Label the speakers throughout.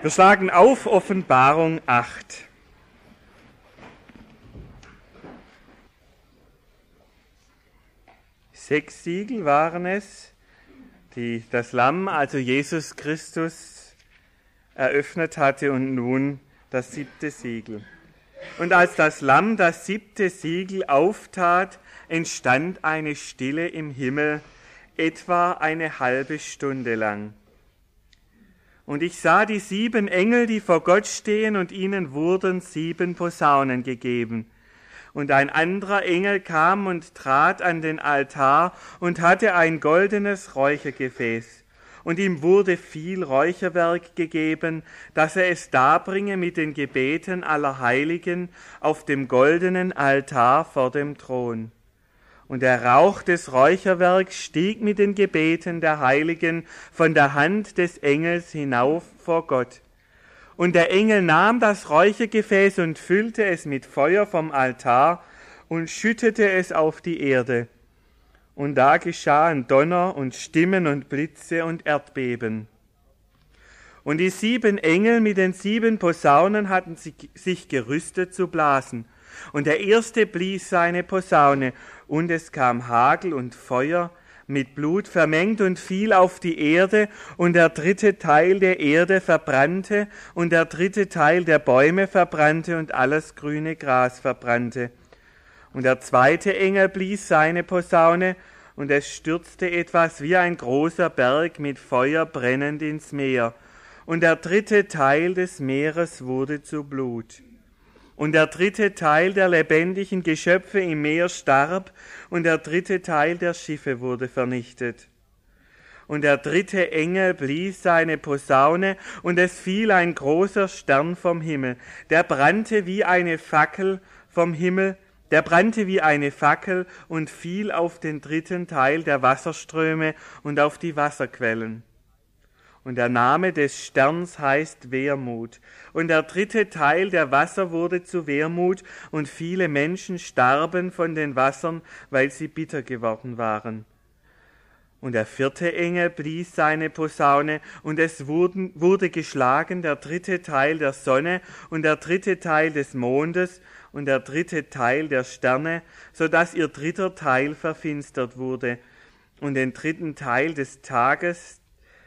Speaker 1: Wir schlagen auf Offenbarung 8. Sechs Siegel waren es, die das Lamm, also Jesus Christus, eröffnet hatte, und nun das 7. Siegel. Und als das Lamm das 7. Siegel auftat, entstand eine Stille im Himmel, etwa eine halbe Stunde lang. Und ich sah die 7 Engel, die vor Gott stehen, und ihnen wurden 7 Posaunen gegeben. Und ein anderer Engel kam und trat an den Altar und hatte ein goldenes Räuchergefäß. Und ihm wurde viel Räucherwerk gegeben, dass er es darbringe mit den Gebeten aller Heiligen auf dem goldenen Altar vor dem Thron. Und der Rauch des Räucherwerks stieg mit den Gebeten der Heiligen von der Hand des Engels hinauf vor Gott. Und der Engel nahm das Räuchergefäß und füllte es mit Feuer vom Altar und schüttete es auf die Erde. Und da geschahen Donner und Stimmen und Blitze und Erdbeben. Und die 7 Engel mit den 7 Posaunen hatten sich gerüstet zu blasen. Und der erste blies seine Posaune, und es kam Hagel und Feuer mit Blut vermengt und fiel auf die Erde, und der 3. Teil der Erde verbrannte, und der 3. Teil der Bäume verbrannte, und alles grüne Gras verbrannte. Und der 2. Engel blies seine Posaune, und es stürzte etwas wie ein großer Berg mit Feuer brennend ins Meer, und der 3. Teil des Meeres wurde zu Blut. Und der 3. Teil der lebendigen Geschöpfe im Meer starb, und der 3. Teil der Schiffe wurde vernichtet. Und der 3. Engel blies seine Posaune, und es fiel ein großer Stern vom Himmel, der brannte wie eine Fackel vom Himmel, und fiel auf den 3. Teil der Wasserströme und auf die Wasserquellen. Und der Name des Sterns heißt Wermut. Und der 3. Teil der Wasser wurde zu Wermut, und viele Menschen starben von den Wassern, weil sie bitter geworden waren. Und der 4. Engel blies seine Posaune, und es wurde geschlagen der 3. Teil der Sonne und der 3. Teil des Mondes und der 3. Teil der Sterne, so dass ihr 3. Teil verfinstert wurde, und den 3. Teil des Tages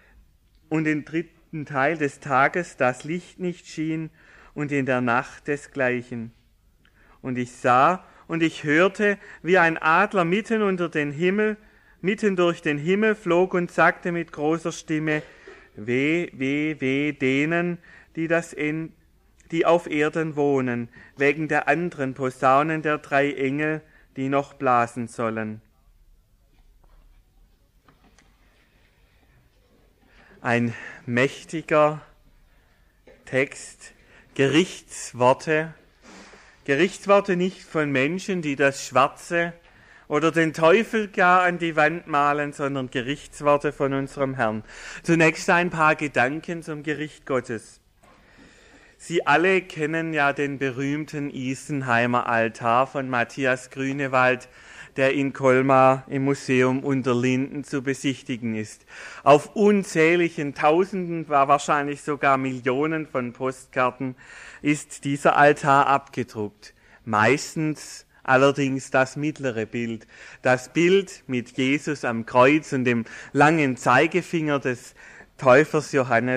Speaker 1: das Licht nicht schien, und in der Nacht desgleichen. Und ich sah und ich hörte, wie ein Adler mitten durch den Himmel flog und sagte mit großer Stimme: Weh, weh, weh denen, die auf Erden wohnen, wegen der anderen Posaunen der 3 Engel, die noch blasen sollen. Ein mächtiger Text, Gerichtsworte nicht von Menschen, die das Schwarze oder den Teufel gar an die Wand malen, sondern Gerichtsworte von unserem Herrn. Zunächst ein paar Gedanken zum Gericht Gottes. Sie alle kennen ja den berühmten Isenheimer Altar von Matthias Grünewald, der in Colmar im Museum Unterlinden zu besichtigen ist. Auf unzähligen Tausenden, wahrscheinlich sogar Millionen von Postkarten ist dieser Altar abgedruckt. Meistens allerdings das mittlere Bild. Das Bild mit Jesus am Kreuz und dem langen Zeigefinger des Täufers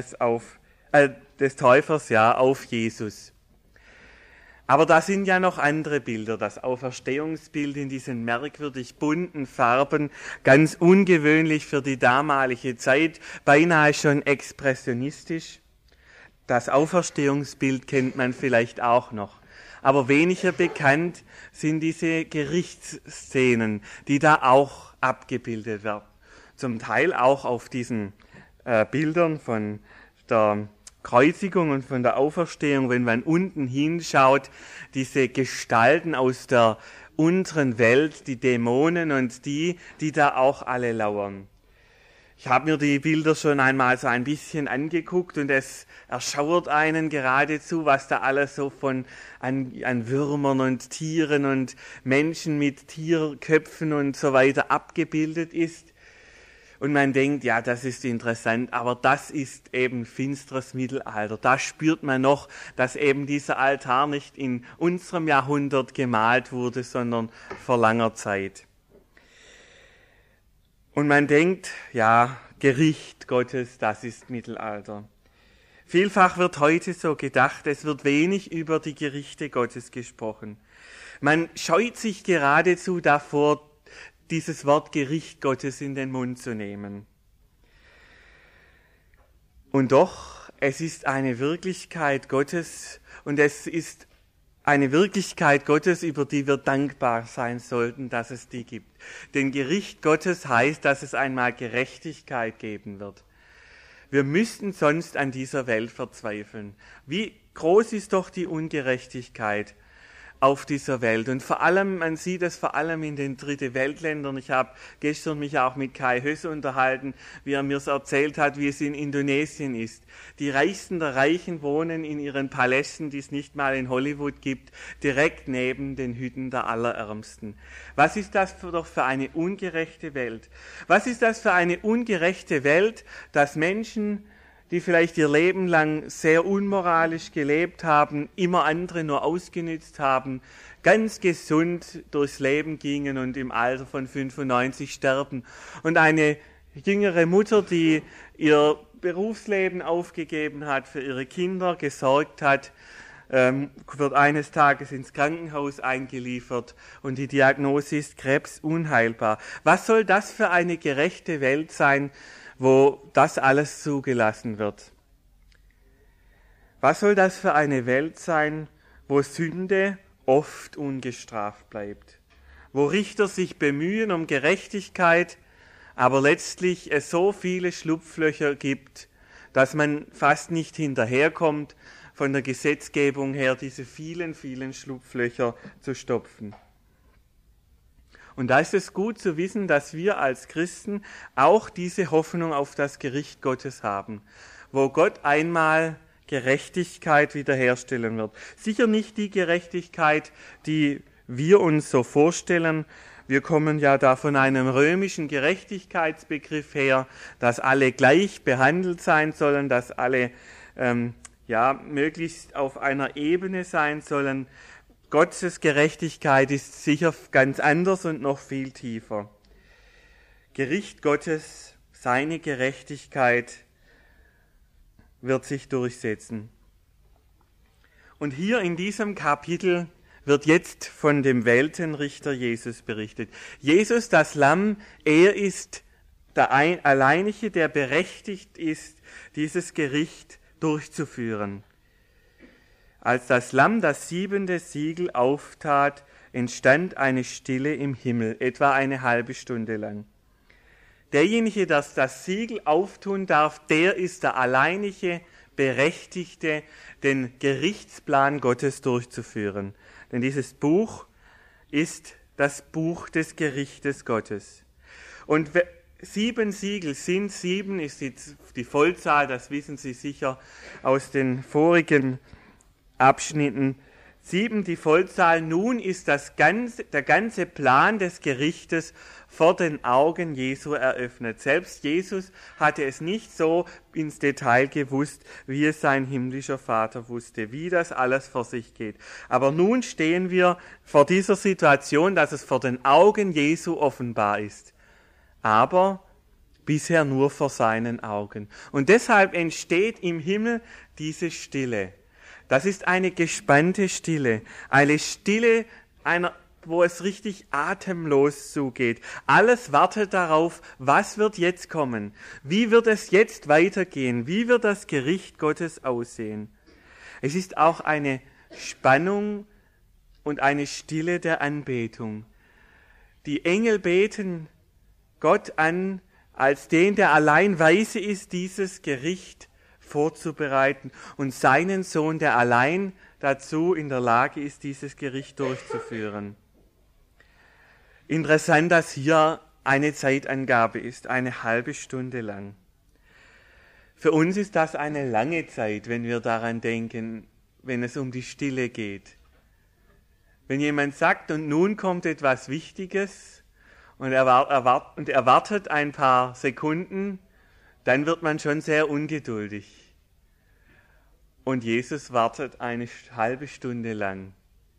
Speaker 1: auf Jesus. Aber da sind ja noch andere Bilder, das Auferstehungsbild in diesen merkwürdig bunten Farben, ganz ungewöhnlich für die damalige Zeit, beinahe schon expressionistisch. Das Auferstehungsbild kennt man vielleicht auch noch. Aber weniger bekannt sind diese Gerichtsszenen, die da auch abgebildet werden. Zum Teil auch auf diesen Bildern von der Kreuzigung und von der Auferstehung, wenn man unten hinschaut, diese Gestalten aus der unteren Welt, die Dämonen und die da auch alle lauern. Ich habe mir die Bilder schon einmal so ein bisschen angeguckt, und es erschauert einen geradezu, was da alles so an Würmern und Tieren und Menschen mit Tierköpfen und so weiter abgebildet ist. Und man denkt, ja, das ist interessant, aber das ist eben finsteres Mittelalter. Da spürt man noch, dass eben dieser Altar nicht in unserem Jahrhundert gemalt wurde, sondern vor langer Zeit. Und man denkt, ja, Gericht Gottes, das ist Mittelalter. Vielfach wird heute so gedacht, es wird wenig über die Gerichte Gottes gesprochen. Man scheut sich geradezu davor, dieses Wort Gericht Gottes in den Mund zu nehmen. Und doch, es ist eine Wirklichkeit Gottes und es ist eine Wirklichkeit Gottes, über die wir dankbar sein sollten, dass es die gibt. Denn Gericht Gottes heißt, dass es einmal Gerechtigkeit geben wird. Wir müssten sonst an dieser Welt verzweifeln. Wie groß ist doch die Ungerechtigkeit auf dieser Welt. Und vor allem, man sieht es vor allem in den Dritte Weltländern. Ich habe gestern mich auch mit Kai Hösse unterhalten, wie er mir so erzählt hat, wie es in Indonesien ist. Die Reichsten der Reichen wohnen in ihren Palästen, die es nicht mal in Hollywood gibt, direkt neben den Hütten der Allerärmsten. Was ist das doch für eine ungerechte Welt? Was ist das für eine ungerechte Welt, dass Menschen, die vielleicht ihr Leben lang sehr unmoralisch gelebt haben, immer andere nur ausgenützt haben, ganz gesund durchs Leben gingen und im Alter von 95 sterben. Und eine jüngere Mutter, die ihr Berufsleben aufgegeben hat, für ihre Kinder gesorgt hat, wird eines Tages ins Krankenhaus eingeliefert und die Diagnose ist Krebs, unheilbar. Was soll das für eine gerechte Welt sein, wo das alles zugelassen wird? Was soll das für eine Welt sein, wo Sünde oft ungestraft bleibt? Wo Richter sich bemühen um Gerechtigkeit, aber letztlich es so viele Schlupflöcher gibt, dass man fast nicht hinterherkommt, von der Gesetzgebung her diese vielen, vielen Schlupflöcher zu stopfen. Und da ist es gut zu wissen, dass wir als Christen auch diese Hoffnung auf das Gericht Gottes haben, wo Gott einmal Gerechtigkeit wiederherstellen wird. Sicher nicht die Gerechtigkeit, die wir uns so vorstellen. Wir kommen ja da von einem römischen Gerechtigkeitsbegriff her, dass alle gleich behandelt sein sollen, dass alle möglichst auf einer Ebene sein sollen. Gottes Gerechtigkeit ist sicher ganz anders und noch viel tiefer. Gericht Gottes, seine Gerechtigkeit wird sich durchsetzen. Und hier in diesem Kapitel wird jetzt von dem Weltenrichter Jesus berichtet. Jesus, das Lamm, er ist der Alleinige, der berechtigt ist, dieses Gericht durchzuführen. Als das Lamm das 7. Siegel auftat, entstand eine Stille im Himmel, etwa eine halbe Stunde lang. Derjenige, der das Siegel auftun darf, der ist der alleinige Berechtigte, den Gerichtsplan Gottes durchzuführen. Denn dieses Buch ist das Buch des Gerichtes Gottes. Und 7 Siegel sind, 7 ist die Vollzahl, das wissen Sie sicher aus den vorigen Abschnitten. 7 die Vollzahl, nun ist der ganze Plan des Gerichtes vor den Augen Jesu eröffnet. Selbst Jesus hatte es nicht so ins Detail gewusst, wie es sein himmlischer Vater wusste, wie das alles vor sich geht. Aber nun stehen wir vor dieser Situation, dass es vor den Augen Jesu offenbar ist. Aber bisher nur vor seinen Augen. Und deshalb entsteht im Himmel diese Stille. Das ist eine gespannte Stille, eine Stille, wo es richtig atemlos zugeht. Alles wartet darauf, was wird jetzt kommen? Wie wird es jetzt weitergehen? Wie wird das Gericht Gottes aussehen? Es ist auch eine Spannung und eine Stille der Anbetung. Die Engel beten Gott an, als den, der allein weise ist, dieses Gericht vorzubereiten und seinen Sohn, der allein dazu in der Lage ist, dieses Gericht durchzuführen. Interessant, dass hier eine Zeitangabe ist, eine halbe Stunde lang. Für uns ist das eine lange Zeit, wenn wir daran denken, wenn es um die Stille geht. Wenn jemand sagt, und nun kommt etwas Wichtiges, und er wartet ein paar Sekunden, dann wird man schon sehr ungeduldig. Und Jesus wartet eine halbe Stunde lang.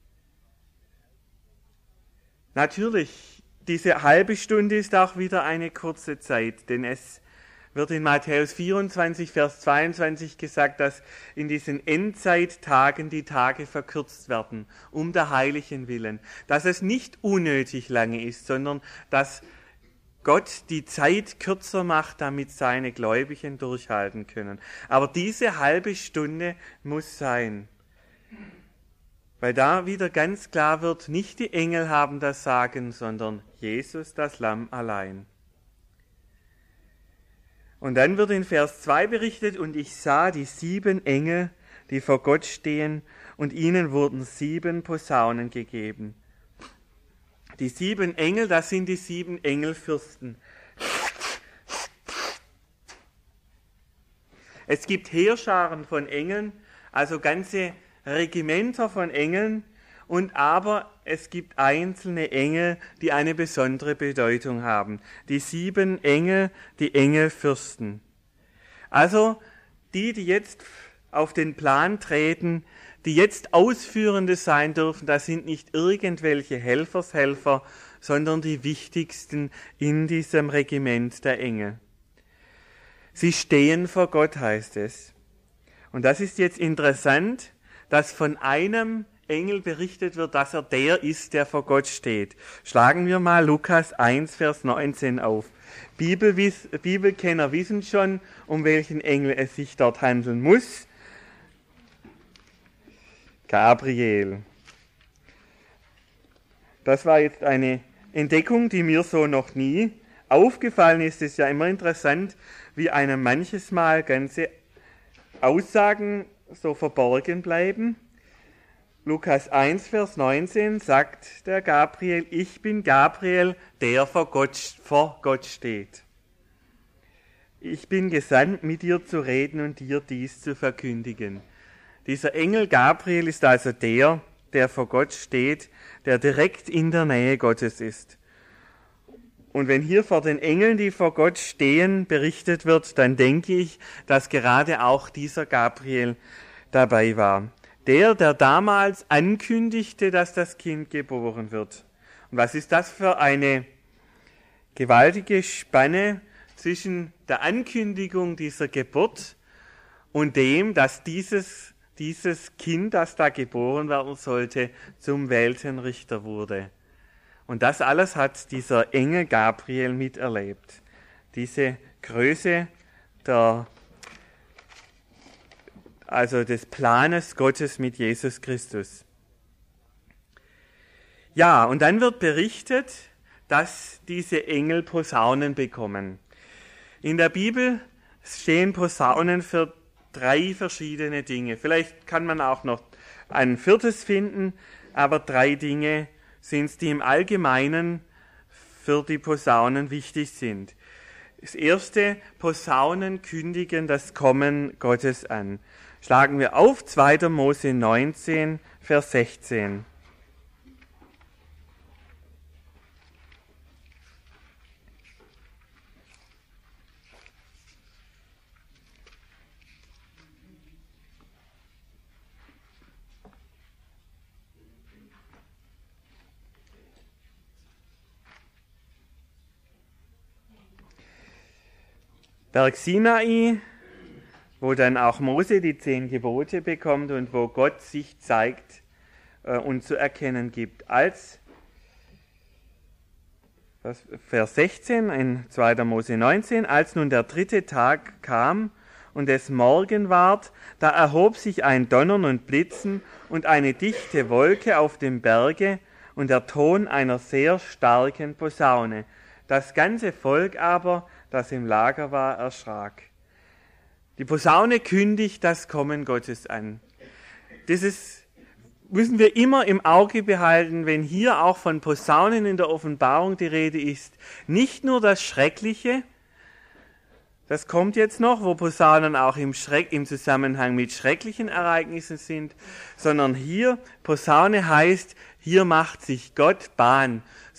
Speaker 1: Natürlich, diese halbe Stunde ist auch wieder eine kurze Zeit, denn es wird in Matthäus 24, Vers 22 gesagt, dass in diesen Endzeittagen die Tage verkürzt werden, um der Heiligen willen. Dass es nicht unnötig lange ist, sondern dass Gott die Zeit kürzer macht, damit seine Gläubigen durchhalten können. Aber diese halbe Stunde muss sein. Weil da wieder ganz klar wird, nicht die Engel haben das Sagen, sondern Jesus, das Lamm allein. Und dann wird in Vers 2 berichtet, und ich sah die 7 Engel, die vor Gott stehen, und ihnen wurden 7 Posaunen gegeben. Die 7 Engel, das sind die 7 Engelfürsten. Es gibt Heerscharen von Engeln, also ganze Regimenter von Engeln, und aber es gibt einzelne Engel, die eine besondere Bedeutung haben. Die 7 Engel, die Engelfürsten. Also die jetzt auf den Plan treten, die jetzt Ausführende sein dürfen, das sind nicht irgendwelche Helfershelfer, sondern die wichtigsten in diesem Regiment der Engel. Sie stehen vor Gott, heißt es. Und das ist jetzt interessant, dass von einem Engel berichtet wird, dass er der ist, der vor Gott steht. Schlagen wir mal Lukas 1, Vers 19 auf. Bibelkenner wissen schon, um welchen Engel es sich dort handeln muss. Gabriel. Das war jetzt eine Entdeckung, die mir so noch nie aufgefallen ist. Es ist ja immer interessant, wie einem manches Mal ganze Aussagen so verborgen bleiben. Lukas 1, Vers 19 sagt der Gabriel, ich bin Gabriel, der vor Gott steht. Ich bin gesandt, mit dir zu reden und dir dies zu verkündigen. Dieser Engel Gabriel ist also der vor Gott steht, der direkt in der Nähe Gottes ist. Und wenn hier vor den Engeln, die vor Gott stehen, berichtet wird, dann denke ich, dass gerade auch dieser Gabriel dabei war. Der damals ankündigte, dass das Kind geboren wird. Und was ist das für eine gewaltige Spanne zwischen der Ankündigung dieser Geburt und dem, dass dieses Kind, das da geboren werden sollte, zum Weltenrichter wurde. Und das alles hat dieser Engel Gabriel miterlebt. Diese Größe des Planes Gottes mit Jesus Christus. Ja, und dann wird berichtet, dass diese Engel Posaunen bekommen. In der Bibel stehen Posaunen für 3 verschiedene Dinge. Vielleicht kann man auch noch ein 4. finden, aber 3 Dinge sind es, die im Allgemeinen für die Posaunen wichtig sind. Das erste, Posaunen kündigen das Kommen Gottes an. Schlagen wir auf 2. Mose 19, Vers 16. Berg Sinai, wo dann auch Mose die 10 Gebote bekommt und wo Gott sich zeigt und zu erkennen gibt. Vers 16 in 2. Mose 19, als nun der 3. Tag kam und es Morgen ward, da erhob sich ein Donnern und Blitzen und eine dichte Wolke auf dem Berge und der Ton einer sehr starken Posaune. Das ganze Volk aber, das im Lager war, erschrak. Die Posaune kündigt das Kommen Gottes an. Das müssen wir immer im Auge behalten, wenn hier auch von Posaunen in der Offenbarung die Rede ist. Nicht nur das Schreckliche, das kommt jetzt noch, wo Posaunen auch im Zusammenhang mit schrecklichen Ereignissen sind, sondern hier, Posaune heißt, hier macht sich Gott Bahn.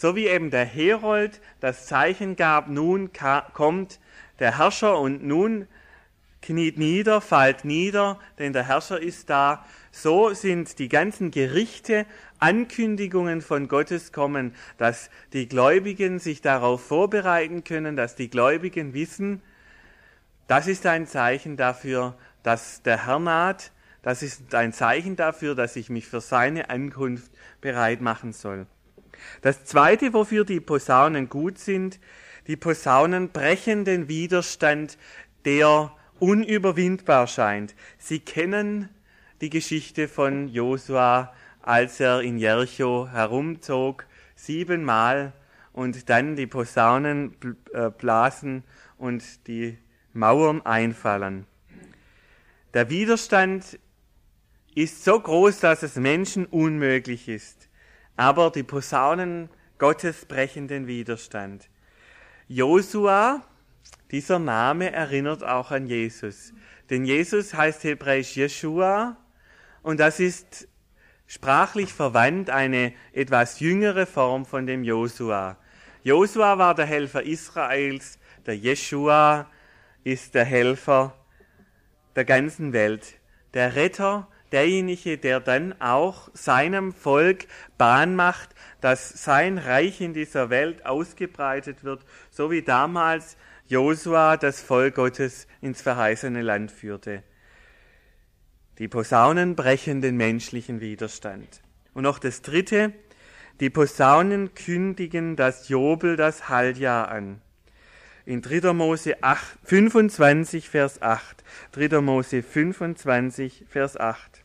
Speaker 1: So wie eben der Herold das Zeichen gab, nun kommt der Herrscher und nun kniet nieder, fallt nieder, denn der Herrscher ist da. So sind die ganzen Gerichte Ankündigungen von Gottes kommen, dass die Gläubigen sich darauf vorbereiten können, dass die Gläubigen wissen, das ist ein Zeichen dafür, dass der Herr naht. Das ist ein Zeichen dafür, dass ich mich für seine Ankunft bereit machen soll. Das Zweite, wofür die Posaunen gut sind, die Posaunen brechen den Widerstand, der unüberwindbar scheint. Sie kennen die Geschichte von Josua, als er in Jericho herumzog, 7-mal und dann die Posaunen blasen und die Mauern einfallen. Der Widerstand ist so groß, dass es Menschen unmöglich ist. Aber die Posaunen Gottes brechen den Widerstand. Josua, dieser Name erinnert auch an Jesus. Denn Jesus heißt hebräisch Jeschua und das ist sprachlich verwandt eine etwas jüngere Form von dem Josua. Josua war der Helfer Israels, der Jeschua ist der Helfer der ganzen Welt, der Retter, derjenige, der dann auch seinem Volk Bahn macht, dass sein Reich in dieser Welt ausgebreitet wird, so wie damals Josua das Volk Gottes ins verheißene Land führte. Die Posaunen brechen den menschlichen Widerstand. Und noch das Dritte, die Posaunen kündigen das Jobel, das Halljahr an. In 3. Mose 25, Vers 8. 3. Mose 25, Vers 8.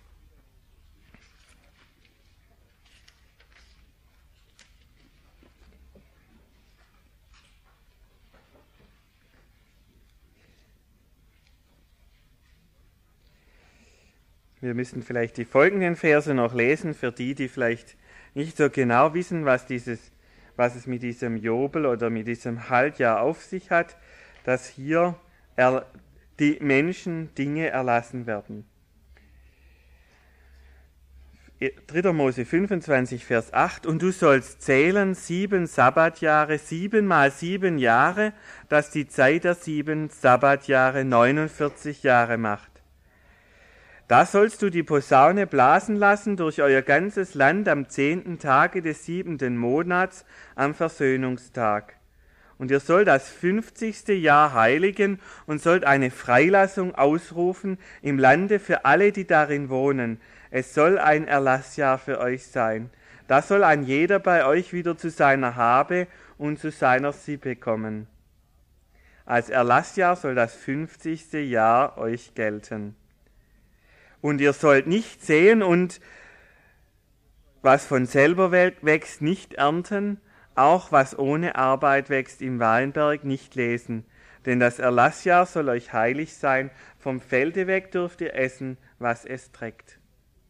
Speaker 1: Wir müssen vielleicht die folgenden Verse noch lesen, für die, die vielleicht nicht so genau wissen, was es mit diesem Jobel oder mit diesem Haltjahr auf sich hat, dass hier die Menschen Dinge erlassen werden. 3. Mose 25, Vers 8. Und du sollst zählen 7 Sabbatjahre, 7 mal 7 Jahre, dass die Zeit der 7 Sabbatjahre 49 Jahre macht. Da sollst du die Posaune blasen lassen durch euer ganzes Land am 10. Tage des 7. Monats, am Versöhnungstag. Und ihr sollt das 50. Jahr heiligen und sollt eine Freilassung ausrufen im Lande für alle, die darin wohnen. Es soll ein Erlassjahr für euch sein. Da soll ein jeder bei euch wieder zu seiner Habe und zu seiner Sippe kommen. Als Erlassjahr soll das 50. Jahr euch gelten. Und ihr sollt nicht säen und was von selber wächst, nicht ernten, auch was ohne Arbeit wächst im Weinberg, nicht lesen. Denn das Erlassjahr soll euch heilig sein, vom Felde weg dürft ihr essen, was es trägt.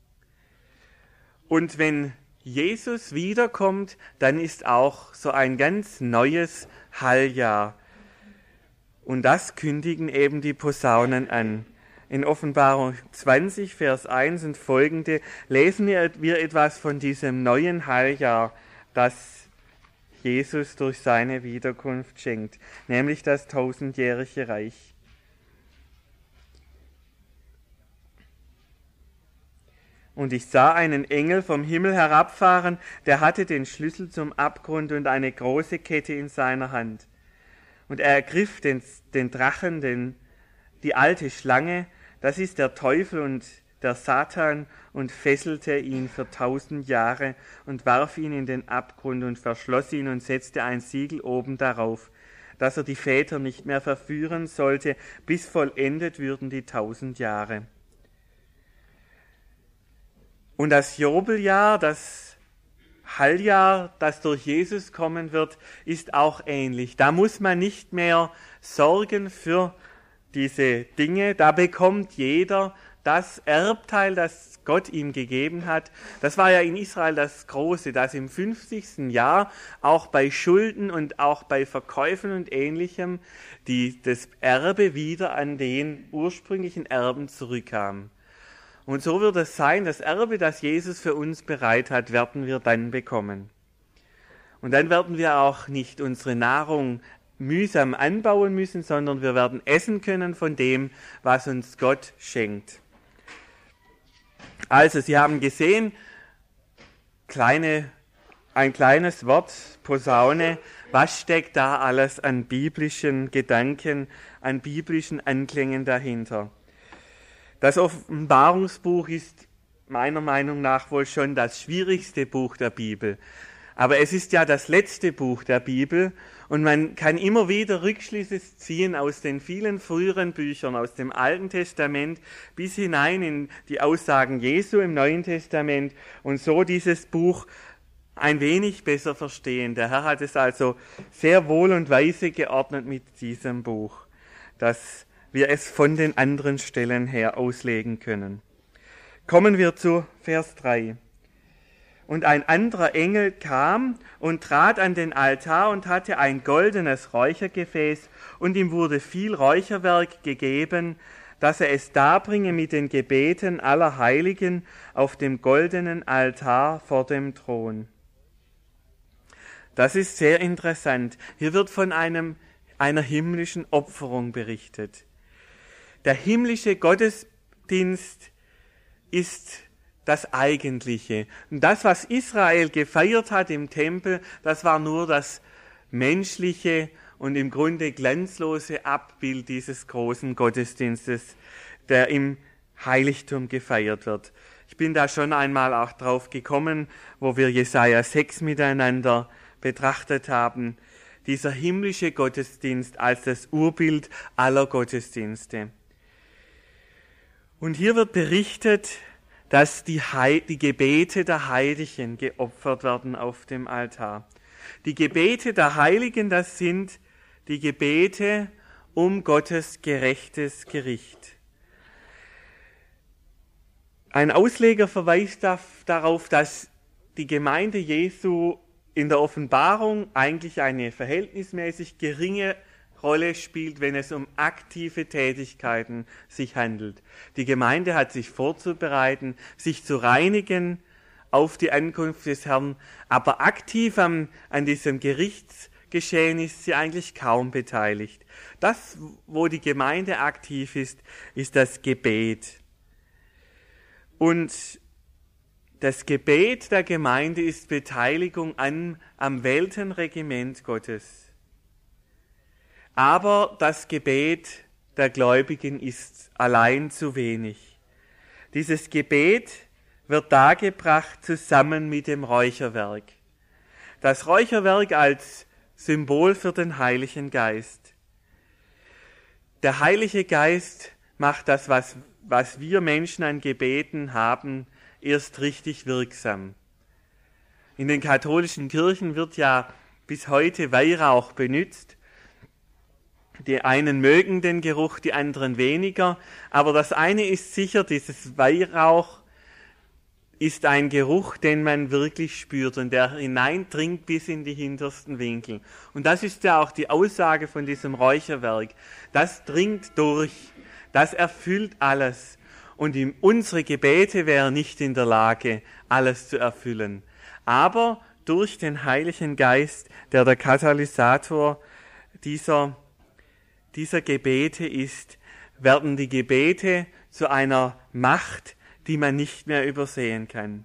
Speaker 1: Und wenn Jesus wiederkommt, dann ist auch so ein ganz neues Halljahr. Und das kündigen eben die Posaunen an. In Offenbarung 20, Vers 1 und folgende lesen wir etwas von diesem neuen Halljahr, das Jesus durch seine Wiederkunft schenkt, nämlich das 1000-jährige Reich. Und ich sah einen Engel vom Himmel herabfahren, der hatte den Schlüssel zum Abgrund und eine große Kette in seiner Hand. Und er ergriff den Drachen, die alte Schlange, das ist der Teufel und der Satan, und fesselte ihn für 1000 Jahre und warf ihn in den Abgrund und verschloss ihn und setzte ein Siegel oben darauf, dass er die Väter nicht mehr verführen sollte, bis vollendet würden die 1000 Jahre. Und das Jobeljahr, das Halljahr, das durch Jesus kommen wird, ist auch ähnlich. Da muss man nicht mehr sorgen für diese Dinge, da bekommt jeder das Erbteil, das Gott ihm gegeben hat. Das war ja in Israel das Große, dass im 50. Jahr auch bei Schulden und auch bei Verkäufen und Ähnlichem das Erbe wieder an den ursprünglichen Erben zurückkam. Und so wird es sein, das Erbe, das Jesus für uns bereit hat, werden wir dann bekommen. Und dann werden wir auch nicht unsere Nahrung mühsam anbauen müssen, sondern wir werden essen können von dem, was uns Gott schenkt. Also, Sie haben gesehen, ein kleines Wort, Posaune, was steckt da alles an biblischen Gedanken, an biblischen Anklängen dahinter? Das Offenbarungsbuch ist meiner Meinung nach wohl schon das schwierigste Buch der Bibel. Aber es ist ja das letzte Buch der Bibel und man kann immer wieder Rückschlüsse ziehen aus den vielen früheren Büchern, aus dem Alten Testament bis hinein in die Aussagen Jesu im Neuen Testament und so dieses Buch ein wenig besser verstehen. Der Herr hat es also sehr wohl und weise geordnet mit diesem Buch, dass wir es von den anderen Stellen her auslegen können. Kommen wir zu Vers 3. Und ein anderer Engel kam und trat an den Altar und hatte ein goldenes Räuchergefäß, und ihm wurde viel Räucherwerk gegeben, dass er es darbringe mit den Gebeten aller Heiligen auf dem goldenen Altar vor dem Thron. Das ist sehr interessant. Hier wird von einer himmlischen Opferung berichtet. Der himmlische Gottesdienst ist das Eigentliche. Und das, was Israel gefeiert hat im Tempel, das war nur das menschliche und im Grunde glanzlose Abbild dieses großen Gottesdienstes, der im Heiligtum gefeiert wird. Ich bin da schon einmal auch drauf gekommen, wo wir Jesaja 6 miteinander betrachtet haben. Dieser himmlische Gottesdienst als das Urbild aller Gottesdienste. Und hier wird berichtet, dass die Gebete der Heiligen geopfert werden auf dem Altar. Die Gebete der Heiligen, das sind die Gebete um Gottes gerechtes Gericht. Ein Ausleger verweist darauf, dass die Gemeinde Jesu in der Offenbarung eigentlich eine verhältnismäßig geringe Rolle spielt, wenn es um aktive Tätigkeiten sich handelt. Die Gemeinde hat sich vorzubereiten, sich zu reinigen auf die Ankunft des Herrn, aber aktiv an diesem Gerichtsgeschehen ist sie eigentlich kaum beteiligt. Das, wo die Gemeinde aktiv ist, ist das Gebet. Und das Gebet der Gemeinde ist Beteiligung am Weltenregiment Gottes. Aber das Gebet der Gläubigen ist allein zu wenig. Dieses Gebet wird dargebracht zusammen mit dem Räucherwerk. Das Räucherwerk als Symbol für den Heiligen Geist. Der Heilige Geist macht das, was wir Menschen an Gebeten haben, erst richtig wirksam. In den katholischen Kirchen wird ja bis heute Weihrauch benutzt. Die einen mögen den Geruch, die anderen weniger. Aber das eine ist sicher, dieses Weihrauch ist ein Geruch, den man wirklich spürt und der hineindringt bis in die hintersten Winkel. Und das ist ja auch die Aussage von diesem Räucherwerk. Das dringt durch, das erfüllt alles. Und unsere Gebete wären nicht in der Lage, alles zu erfüllen. Aber durch den Heiligen Geist, der Katalysator dieser Gebete ist, werden die Gebete zu einer Macht, die man nicht mehr übersehen kann.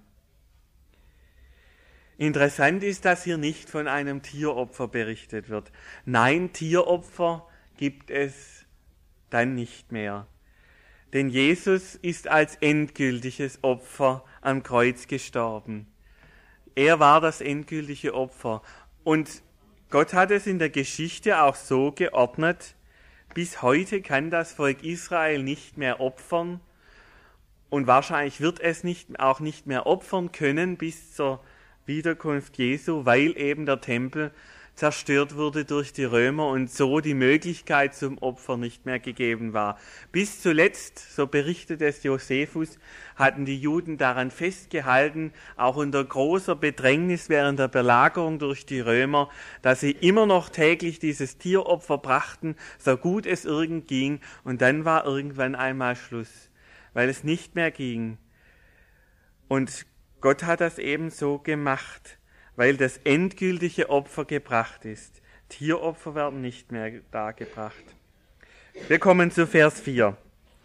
Speaker 1: Interessant ist, dass hier nicht von einem Tieropfer berichtet wird. Nein, Tieropfer gibt es dann nicht mehr. Denn Jesus ist als endgültiges Opfer am Kreuz gestorben. Er war das endgültige Opfer. Und Gott hat es in der Geschichte auch so geordnet, bis heute kann das Volk Israel nicht mehr opfern und wahrscheinlich wird es auch nicht mehr opfern können bis zur Wiederkunft Jesu, weil eben der Tempel zerstört wurde durch die Römer und so die Möglichkeit zum Opfer nicht mehr gegeben war. Bis zuletzt, so berichtet es Josephus, hatten die Juden daran festgehalten, auch unter großer Bedrängnis während der Belagerung durch die Römer, dass sie immer noch täglich dieses Tieropfer brachten, so gut es irgend ging, und dann war irgendwann einmal Schluss, weil es nicht mehr ging. Und Gott hat das eben so gemacht. weil das endgültige Opfer gebracht ist. Tieropfer werden nicht mehr dargebracht. Wir kommen zu Vers 4.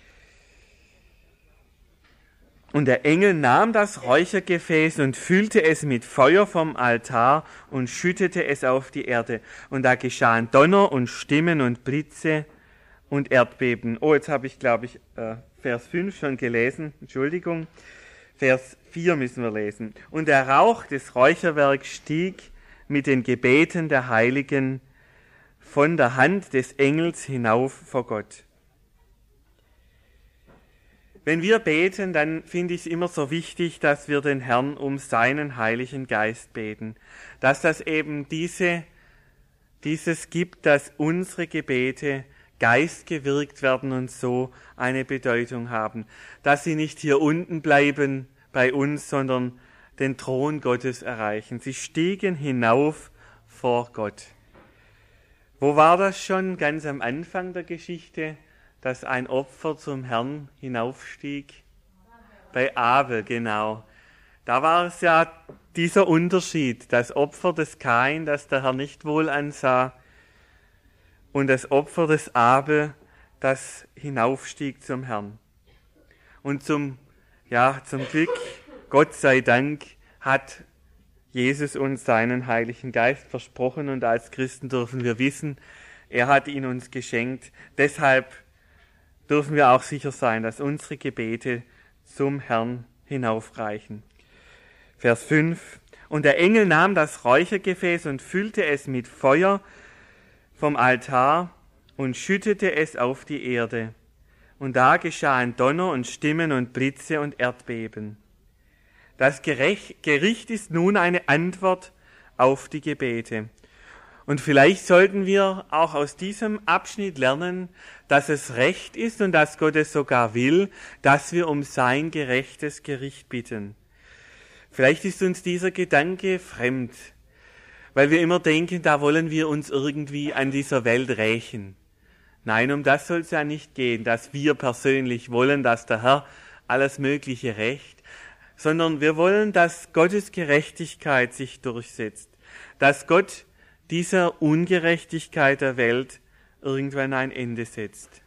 Speaker 1: Und der Engel nahm das Räuchergefäß und füllte es mit Feuer vom Altar und schüttete es auf die Erde. Und da geschahen Donner und Stimmen und Blitze und Erdbeben. Oh, jetzt habe ich, glaube ich, Vers 5 schon gelesen. Entschuldigung. Vers 4 müssen wir lesen. Und der Rauch des Räucherwerks stieg mit den Gebeten der Heiligen von der Hand des Engels hinauf vor Gott. Wenn wir beten, dann finde ich es immer so wichtig, dass wir den Herrn um seinen Heiligen Geist beten. Dass das eben dieses gibt, dass unsere Gebete geistgewirkt werden und so eine Bedeutung haben. Dass sie nicht hier unten bleiben bei uns, sondern den Thron Gottes erreichen. Sie stiegen hinauf vor Gott. Wo war das schon ganz am Anfang der Geschichte, dass ein Opfer zum Herrn hinaufstieg? Bei Abel, genau. Da war es ja dieser Unterschied, das Opfer des Kain, das der Herr nicht wohl ansah, und das Opfer des Abel, das hinaufstieg zum Herrn. Und zum Glück, Gott sei Dank, hat Jesus uns seinen Heiligen Geist versprochen, und als Christen dürfen wir wissen, er hat ihn uns geschenkt. Deshalb dürfen wir auch sicher sein, dass unsere Gebete zum Herrn hinaufreichen. Vers 5. Und der Engel nahm das Räuchergefäß und füllte es mit Feuer vom Altar und schüttete es auf die Erde. Und da geschahen Donner und Stimmen und Blitze und Erdbeben. Das Gericht ist nun eine Antwort auf die Gebete. Und vielleicht sollten wir auch aus diesem Abschnitt lernen, dass es recht ist und dass Gott es sogar will, dass wir um sein gerechtes Gericht bitten. Vielleicht ist uns dieser Gedanke fremd, weil wir immer denken, da wollen wir uns irgendwie an dieser Welt rächen. Nein, um das soll es ja nicht gehen, dass wir persönlich wollen, dass der Herr alles Mögliche rächt, sondern wir wollen, dass Gottes Gerechtigkeit sich durchsetzt, dass Gott dieser Ungerechtigkeit der Welt irgendwann ein Ende setzt.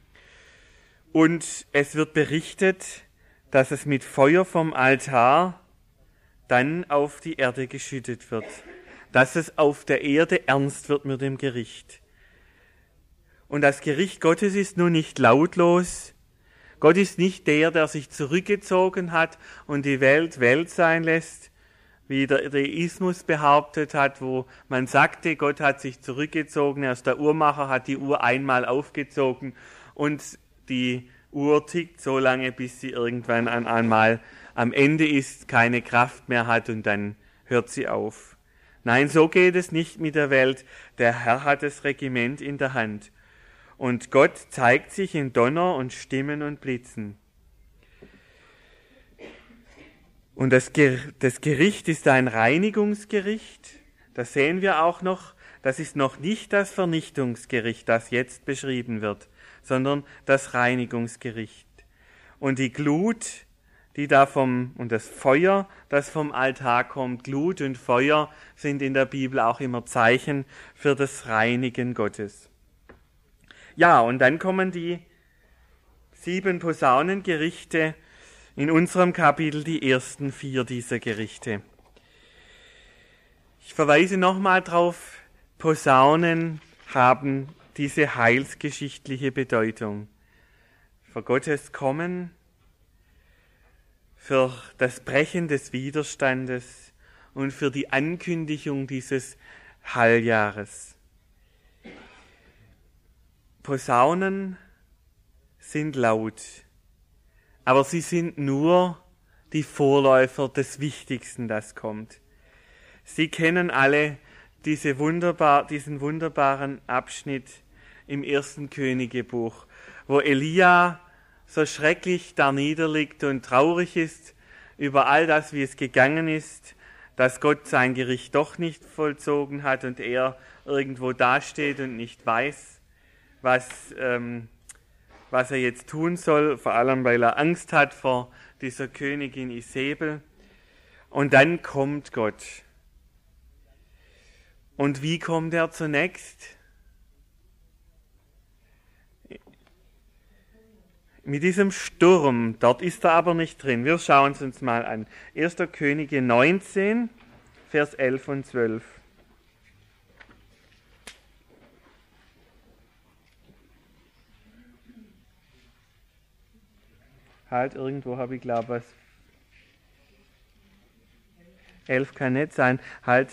Speaker 1: Und es wird berichtet, dass es mit Feuer vom Altar dann auf die Erde geschüttet wird, dass es auf der Erde ernst wird mit dem Gericht. Und das Gericht Gottes ist nun nicht lautlos. Gott ist nicht der sich zurückgezogen hat und die Welt Welt sein lässt, wie der Deismus behauptet hat, wo man sagte, Gott hat sich zurückgezogen, erst der Uhrmacher hat die Uhr einmal aufgezogen und die Uhr tickt so lange, bis sie irgendwann einmal am Ende ist, keine Kraft mehr hat und dann hört sie auf. Nein, so geht es nicht mit der Welt. Der Herr hat das Regiment in der Hand. Und Gott zeigt sich in Donner und Stimmen und Blitzen. Und das Gericht ist ein Reinigungsgericht. Das sehen wir auch noch. Das ist noch nicht das Vernichtungsgericht, das jetzt beschrieben wird, sondern das Reinigungsgericht. Und die Glut, die da und das Feuer, das vom Altar kommt, Glut und Feuer sind in der Bibel auch immer Zeichen für das Reinigen Gottes. Ja, und dann kommen die 7 Posaunengerichte, in unserem Kapitel die ersten 4 dieser Gerichte. Ich verweise nochmal drauf, Posaunen haben diese heilsgeschichtliche Bedeutung. Für Gottes Kommen, für das Brechen des Widerstandes und für die Ankündigung dieses Halljahres. Posaunen sind laut, aber sie sind nur die Vorläufer des Wichtigsten, das kommt. Sie kennen alle diesen wunderbaren Abschnitt im 1. Königebuch, wo Elia so schrecklich da niederliegt und traurig ist über all das, wie es gegangen ist, dass Gott sein Gericht doch nicht vollzogen hat und er irgendwo dasteht und nicht weiß, was er jetzt tun soll, vor allem weil er Angst hat vor dieser Königin Isabel. Und dann kommt Gott. Und wie kommt er zunächst? Mit diesem Sturm, dort ist er aber nicht drin. Wir schauen es uns mal an. 1. Könige 19, Vers 11 und 12. Halt, irgendwo habe ich, glaube was. 11 kann nicht sein. Halt.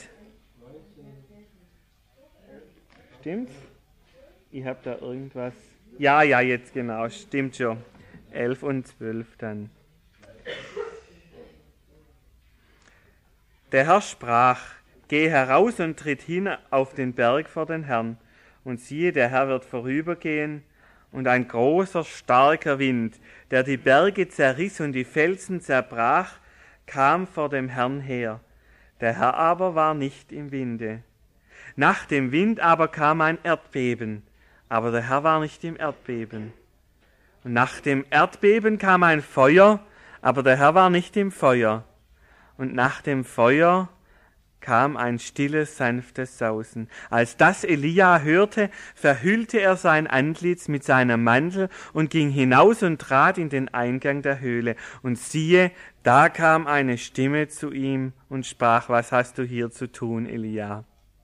Speaker 1: Stimmt's? Ich habe da irgendwas. Ja, jetzt genau, stimmt schon. 11 und 12 dann. Der Herr sprach: Geh heraus und tritt hin auf den Berg vor den Herrn. Und siehe, der Herr wird vorübergehen, und ein großer, starker Wind, der die Berge zerriss und die Felsen zerbrach, kam vor dem Herrn her. Der Herr aber war nicht im Winde. Nach dem Wind aber kam ein Erdbeben, aber der Herr war nicht im Erdbeben. Und nach dem Erdbeben kam ein Feuer, aber der Herr war nicht im Feuer. Und nach dem Feuer kam ein stilles, sanftes Sausen. Als das Elia hörte, verhüllte er sein Antlitz mit seinem Mantel und ging hinaus und trat in den Eingang der Höhle. Und siehe, da kam eine Stimme zu ihm und sprach: Was hast du hier zu tun, Elia?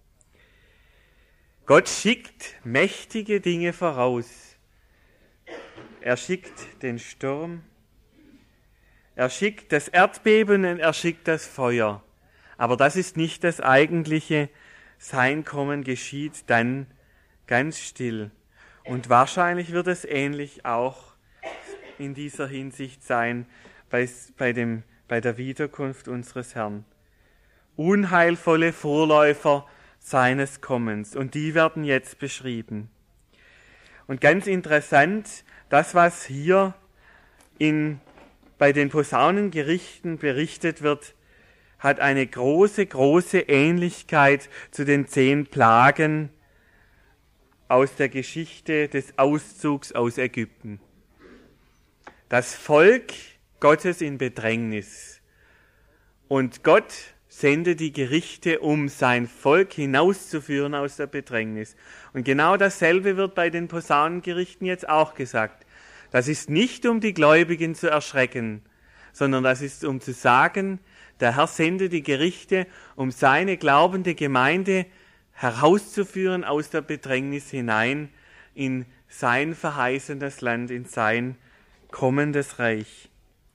Speaker 1: Gott schickt mächtige Dinge voraus. Er schickt den Sturm, er schickt das Erdbeben und er schickt das Feuer. Aber das ist nicht das eigentliche. Sein Kommen geschieht dann ganz still. Und wahrscheinlich wird es ähnlich auch in dieser Hinsicht sein bei der Wiederkunft unseres Herrn. Unheilvolle Vorläufer seines Kommens. Und die werden jetzt beschrieben. Und ganz interessant, das, was hier bei den Posaunengerichten berichtet wird, hat eine große, große Ähnlichkeit zu den 10 Plagen aus der Geschichte des Auszugs aus Ägypten. Das Volk Gottes in Bedrängnis. Und Gott sendet die Gerichte, um sein Volk hinauszuführen aus der Bedrängnis. Und genau dasselbe wird bei den Posaunengerichten jetzt auch gesagt. Das ist nicht, um die Gläubigen zu erschrecken, sondern das ist, um zu sagen, der Herr sendet die Gerichte, um seine glaubende Gemeinde herauszuführen aus der Bedrängnis hinein in sein verheißenes Land, in sein kommendes Reich.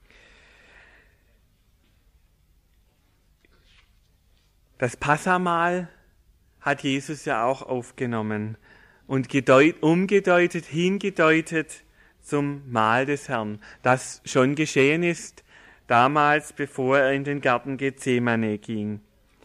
Speaker 1: Das Passamahl hat Jesus ja auch aufgenommen und umgedeutet, hingedeutet zum Mahl des Herrn, das schon geschehen ist, damals, bevor er in den Garten Gethsemane ging.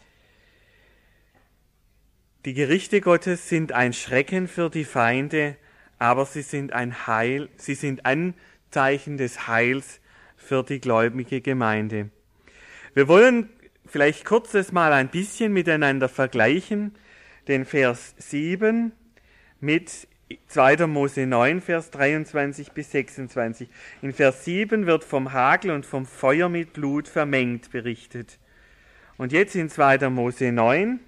Speaker 1: Die Gerichte Gottes sind ein Schrecken für die Feinde, aber sie sind Anzeichen des Heils für die gläubige Gemeinde. Wir wollen vielleicht kurz das mal ein bisschen miteinander vergleichen, den Vers 7 mit 2. Mose 9, Vers 23 bis 26. In Vers 7 wird vom Hagel und vom Feuer mit Blut vermengt berichtet. Und jetzt in 2. Mose 9,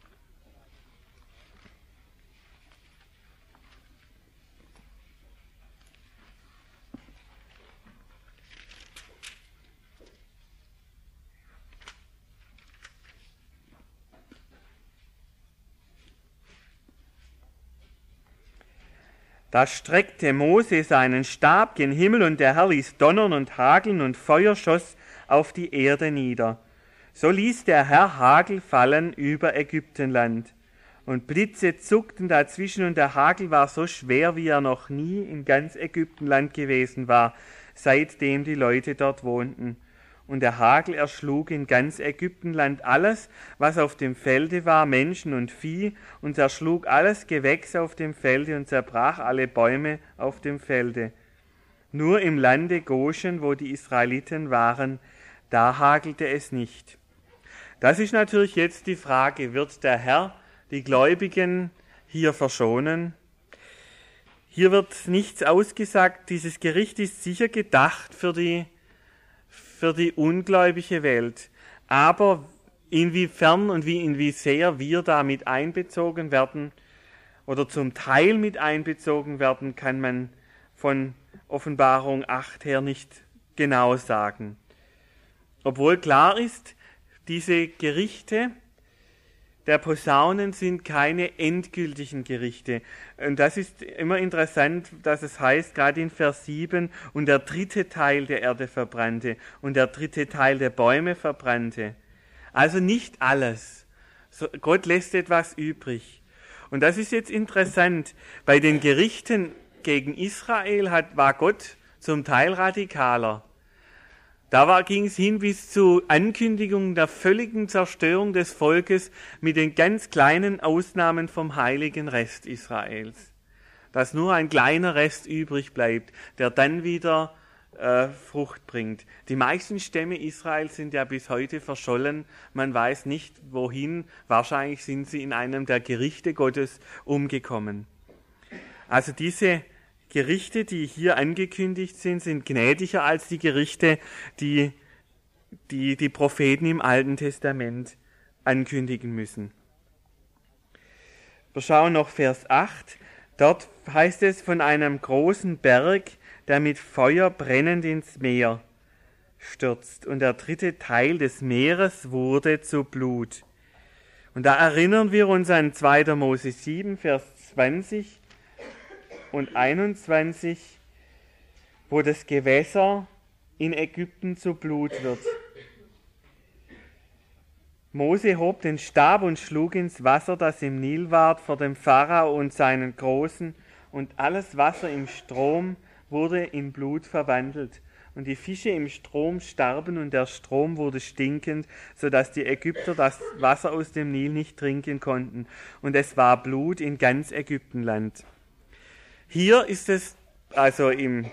Speaker 1: da streckte Mose seinen Stab gen Himmel, und der Herr ließ donnern und hageln, und Feuer schoss auf die Erde nieder. So ließ der Herr Hagel fallen über Ägyptenland. Und Blitze zuckten dazwischen, und der Hagel war so schwer, wie er noch nie in ganz Ägyptenland gewesen war, seitdem die Leute dort wohnten. Und der Hagel erschlug in ganz Ägyptenland alles, was auf dem Felde war, Menschen und Vieh, und zerschlug alles Gewächs auf dem Felde und zerbrach alle Bäume auf dem Felde. Nur im Lande Goshen, wo die Israeliten waren, da hagelte es nicht. Das ist natürlich jetzt die Frage, wird der Herr die Gläubigen hier verschonen? Hier wird nichts ausgesagt, dieses Gericht ist sicher gedacht für die ungläubige Welt. Aber inwiefern und wie sehr wir da mit einbezogen werden oder zum Teil mit einbezogen werden, kann man von Offenbarung 8 her nicht genau sagen. Obwohl klar ist, diese Gerichte der Posaunen sind keine endgültigen Gerichte. Und das ist immer interessant, dass es heißt, gerade in Vers 7, und der dritte Teil der Erde verbrannte und der dritte Teil der Bäume verbrannte. Also nicht alles. Gott lässt etwas übrig. Und das ist jetzt interessant. Bei den Gerichten gegen Israel war Gott zum Teil radikaler. Da ging es hin bis zu Ankündigungen der völligen Zerstörung des Volkes mit den ganz kleinen Ausnahmen vom heiligen Rest Israels. Dass nur ein kleiner Rest übrig bleibt, der dann wieder Frucht bringt. Die meisten Stämme Israels sind ja bis heute verschollen. Man weiß nicht, wohin. Wahrscheinlich sind sie in einem der Gerichte Gottes umgekommen. Also diese Gerichte, die hier angekündigt sind, sind gnädiger als die Gerichte, die Propheten im Alten Testament ankündigen müssen. Wir schauen noch Vers 8. Dort heißt es von einem großen Berg, der mit Feuer brennend ins Meer stürzt. Und der dritte Teil des Meeres wurde zu Blut. Und da erinnern wir uns an 2. Mose 7, Vers 20 und 21, wo das Gewässer in Ägypten zu Blut wird. Mose hob den Stab und schlug ins Wasser, das im Nil ward, vor dem Pharao und seinen Großen, und alles Wasser im Strom wurde in Blut verwandelt. Und die Fische im Strom starben und der Strom wurde stinkend, sodass die Ägypter das Wasser aus dem Nil nicht trinken konnten. Und es war Blut in ganz Ägyptenland. Hier ist es, also in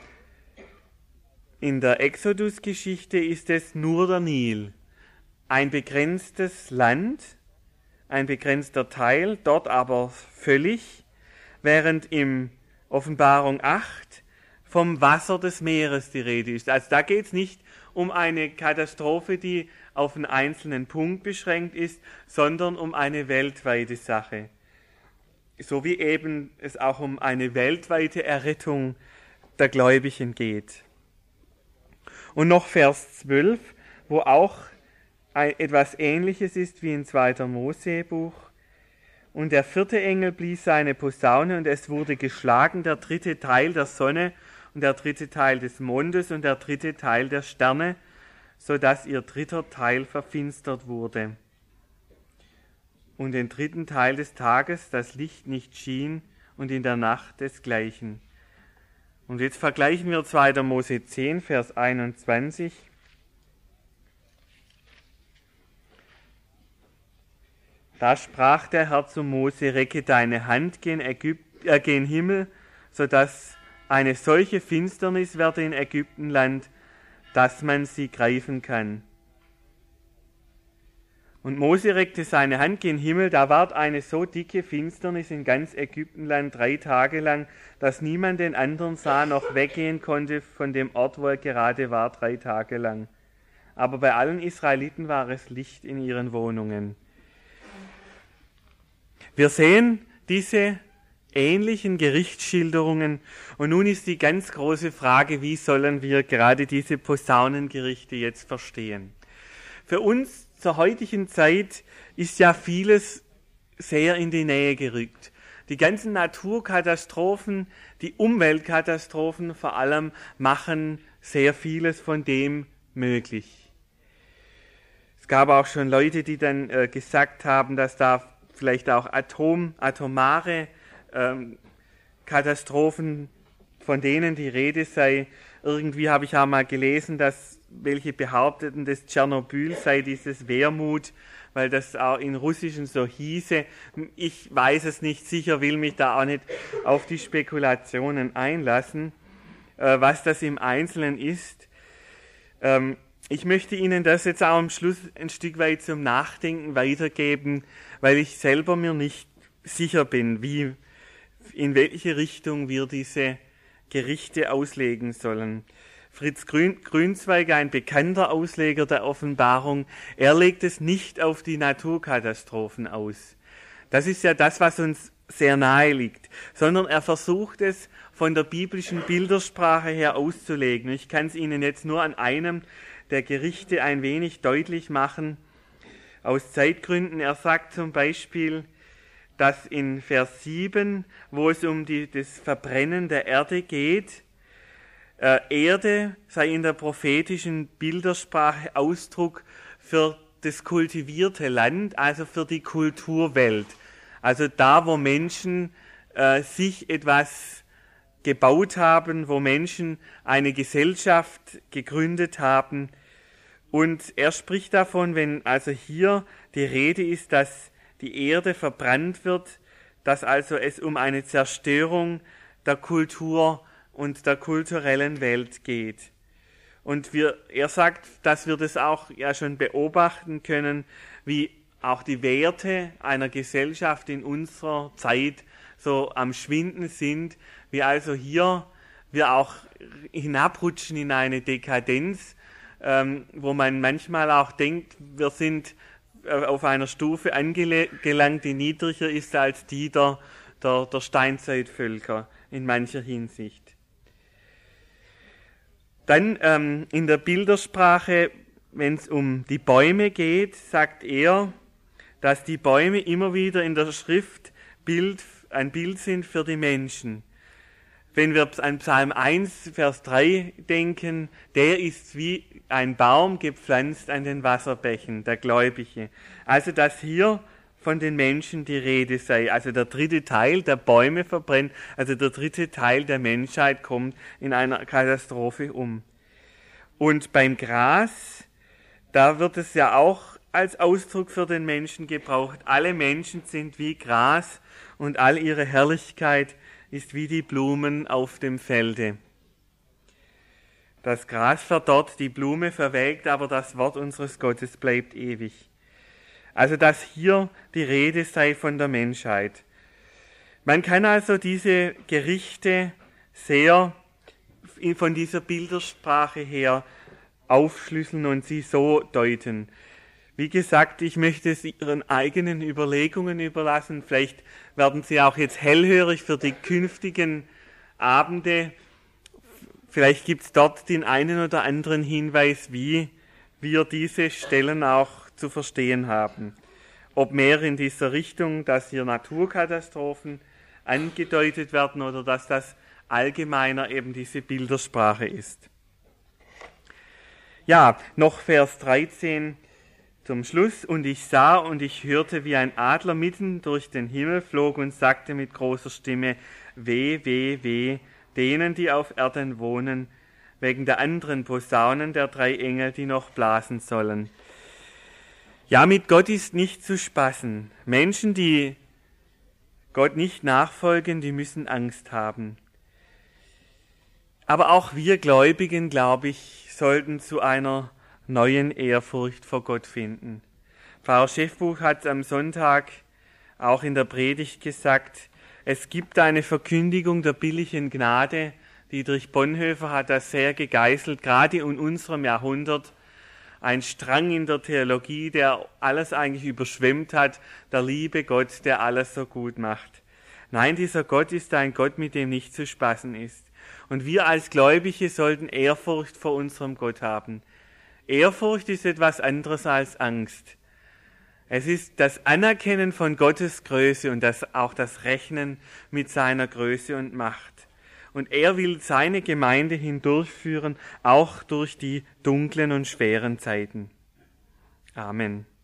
Speaker 1: der Exodus-Geschichte ist es nur der Nil. Ein begrenztes Land, ein begrenzter Teil, dort aber völlig, während im Offenbarung 8 vom Wasser des Meeres die Rede ist. Also da geht es nicht um eine Katastrophe, die auf einen einzelnen Punkt beschränkt ist, sondern um eine weltweite Sache. So wie eben es auch um eine weltweite Errettung der Gläubigen geht. Und noch Vers 12, wo auch etwas Ähnliches ist wie im 2. Mose-Buch. Und der vierte Engel blies seine Posaune, und es wurde geschlagen, der dritte Teil der Sonne und der dritte Teil des Mondes und der dritte Teil der Sterne, so dass ihr dritter Teil verfinstert wurde. Und den dritten Teil des Tages das Licht nicht schien und in der Nacht desgleichen. Und jetzt vergleichen wir 2. Mose 10, Vers 21. Da sprach der Herr zu Mose: Recke deine Hand gen Himmel, so dass eine solche Finsternis werde in Ägyptenland, dass man sie greifen kann. Und Mose reckte seine Hand gen Himmel, da ward eine so dicke Finsternis in ganz Ägyptenland 3 Tage lang, dass niemand den anderen sah, noch weggehen konnte von dem Ort, wo er gerade war, 3 Tage lang. Aber bei allen Israeliten war es Licht in ihren Wohnungen. Wir sehen diese ähnlichen Gerichtsschilderungen, und nun ist die ganz große Frage, wie sollen wir gerade diese Posaunengerichte jetzt verstehen? Für uns zur heutigen Zeit ist ja vieles sehr in die Nähe gerückt. Die ganzen Naturkatastrophen, die Umweltkatastrophen vor allem, machen sehr vieles von dem möglich. Es gab auch schon Leute, die dann gesagt haben, dass da vielleicht auch atomare Katastrophen, von denen die Rede sei. Irgendwie habe ich auch mal gelesen, dass welche behaupteten, dass Tschernobyl sei dieses Wermut, weil das auch in Russischen so hieße. Ich weiß es nicht sicher, will mich da auch nicht auf die Spekulationen einlassen, was das im Einzelnen ist. Ich möchte Ihnen das jetzt auch am Schluss ein Stück weit zum Nachdenken weitergeben, weil ich selber mir nicht sicher bin, in welche Richtung wir diese Gerichte auslegen sollen. Fritz Grünzweig, ein bekannter Ausleger der Offenbarung, er legt es nicht auf die Naturkatastrophen aus. Das ist ja das, was uns sehr nahe liegt, sondern er versucht es von der biblischen Bildersprache her auszulegen. Ich kann es Ihnen jetzt nur an einem der Gerichte ein wenig deutlich machen, aus Zeitgründen. Er sagt zum Beispiel, dass in Vers 7, wo es um das Verbrennen der Erde geht, Erde sei in der prophetischen Bildersprache Ausdruck für das kultivierte Land, also für die Kulturwelt. Also da, wo Menschen sich etwas gebaut haben, wo Menschen eine Gesellschaft gegründet haben. Und er spricht davon, wenn also hier die Rede ist, dass die Erde verbrannt wird, dass also es um eine Zerstörung der Kultur und der kulturellen Welt geht. Und er sagt, dass wir das auch ja schon beobachten können, wie auch die Werte einer Gesellschaft in unserer Zeit so am Schwinden sind, wie also hier wir auch hinabrutschen in eine Dekadenz, wo man manchmal auch denkt, wir sind auf einer Stufe angelangt, die niedriger ist als die der Steinzeitvölker in mancher Hinsicht. Dann in der Bildersprache, wenn es um die Bäume geht, sagt er, dass die Bäume immer wieder in der Schrift ein Bild sind für die Menschen. Wenn wir an Psalm 1, Vers 3 denken, der ist wie ein Baum gepflanzt an den Wasserbächen, der Gläubige. Also dass hier von den Menschen die Rede sei. Also der dritte Teil der Bäume verbrennt, also der dritte Teil der Menschheit kommt in einer Katastrophe um. Und beim Gras, da wird es ja auch als Ausdruck für den Menschen gebraucht. Alle Menschen sind wie Gras und all ihre Herrlichkeit ist wie die Blumen auf dem Felde. Das Gras verdorrt, die Blume verwelkt, aber das Wort unseres Gottes bleibt ewig. Also dass hier die Rede sei von der Menschheit. Man kann also diese Gerichte sehr von dieser Bildersprache her aufschlüsseln und sie so deuten. Wie gesagt, ich möchte es Ihren eigenen Überlegungen überlassen. Vielleicht werden Sie auch jetzt hellhörig für die künftigen Abende. Vielleicht gibt es dort den einen oder anderen Hinweis, wie wir diese Stellen auch zu verstehen haben. Ob mehr in dieser Richtung, dass hier Naturkatastrophen angedeutet werden oder dass das allgemeiner eben diese Bildersprache ist. Ja, noch Vers 13 zum Schluss. Und ich sah und ich hörte, wie ein Adler mitten durch den Himmel flog und sagte mit großer Stimme, weh, weh, weh, denen, die auf Erden wohnen, wegen der anderen Posaunen der 3 Engel, die noch blasen sollen. Ja, mit Gott ist nicht zu spaßen. Menschen, die Gott nicht nachfolgen, die müssen Angst haben. Aber auch wir Gläubigen, glaube ich, sollten zu einer neuen Ehrfurcht vor Gott finden. Pfarrer Schäffbuch hat am Sonntag auch in der Predigt gesagt, es gibt eine Verkündigung der billigen Gnade. Dietrich Bonhoeffer hat das sehr gegeißelt, gerade in unserem Jahrhundert. Ein Strang in der Theologie, der alles eigentlich überschwemmt hat, der liebe Gott, der alles so gut macht. Nein, dieser Gott ist ein Gott, mit dem nicht zu spaßen ist. Und wir als Gläubige sollten Ehrfurcht vor unserem Gott haben. Ehrfurcht ist etwas anderes als Angst. Es ist das Anerkennen von Gottes Größe und auch das Rechnen mit seiner Größe und Macht. Und er will seine Gemeinde hindurchführen, auch durch die dunklen und schweren Zeiten. Amen.